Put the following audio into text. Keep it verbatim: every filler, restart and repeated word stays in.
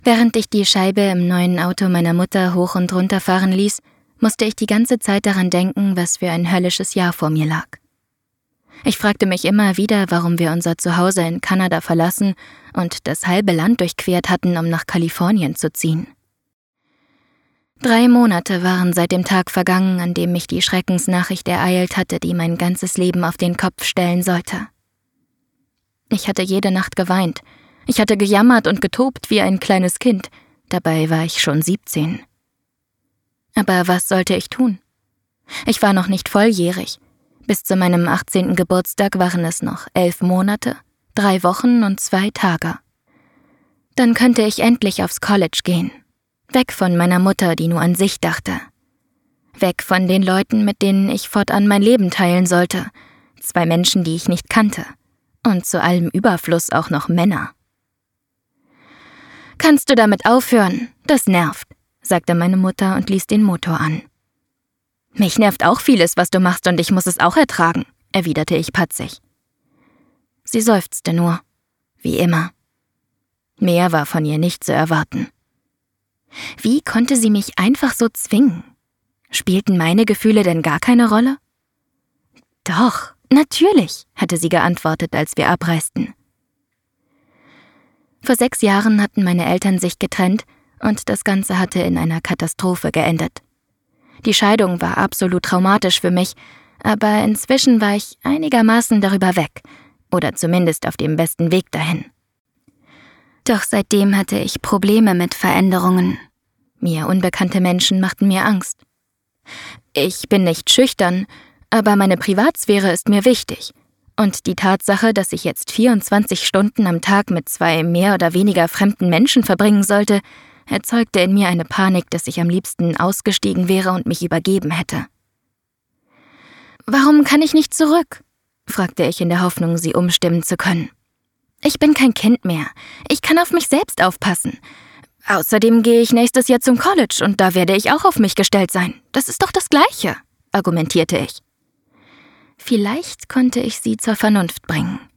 Während ich die Scheibe im neuen Auto meiner Mutter hoch und runter fahren ließ, musste ich die ganze Zeit daran denken, was für ein höllisches Jahr vor mir lag. Ich fragte mich immer wieder, warum wir unser Zuhause in Kanada verlassen und das halbe Land durchquert hatten, um nach Kalifornien zu ziehen. Drei Monate waren seit dem Tag vergangen, an dem mich die Schreckensnachricht ereilt hatte, die mein ganzes Leben auf den Kopf stellen sollte. Ich hatte jede Nacht geweint. Ich hatte gejammert und getobt wie ein kleines Kind. Dabei war ich schon siebzehn. Aber was sollte ich tun? Ich war noch nicht volljährig. Bis zu meinem achtzehnten Geburtstag waren es noch elf Monate, drei Wochen und zwei Tage. Dann könnte ich endlich aufs College gehen. Weg von meiner Mutter, die nur an sich dachte. Weg von den Leuten, mit denen ich fortan mein Leben teilen sollte. Zwei Menschen, die ich nicht kannte. Und zu allem Überfluss auch noch Männer. »Kannst du damit aufhören? Das nervt«, sagte meine Mutter und ließ den Motor an. »Mich nervt auch vieles, was du machst, und ich muss es auch ertragen«, erwiderte ich patzig. Sie seufzte nur, wie immer. Mehr war von ihr nicht zu erwarten. Wie konnte sie mich einfach so zwingen? Spielten meine Gefühle denn gar keine Rolle? »Doch, natürlich«, hatte sie geantwortet, als wir abreisten. Vor sechs Jahren hatten meine Eltern sich getrennt und das Ganze hatte in einer Katastrophe geendet. Die Scheidung war absolut traumatisch für mich, aber inzwischen war ich einigermaßen darüber weg, oder zumindest auf dem besten Weg dahin. Doch seitdem hatte ich Probleme mit Veränderungen. Mir unbekannte Menschen machten mir Angst. Ich bin nicht schüchtern, aber meine Privatsphäre ist mir wichtig. Und die Tatsache, dass ich jetzt vierundzwanzig Stunden am Tag mit zwei mehr oder weniger fremden Menschen verbringen sollte, erzeugte in mir eine Panik, dass ich am liebsten ausgestiegen wäre und mich übergeben hätte. »Warum kann ich nicht zurück?« fragte ich in der Hoffnung, sie umstimmen zu können. »Ich bin kein Kind mehr. Ich kann auf mich selbst aufpassen. Außerdem gehe ich nächstes Jahr zum College und da werde ich auch auf mich gestellt sein. Das ist doch das Gleiche«, argumentierte ich. Vielleicht konnte ich sie zur Vernunft bringen.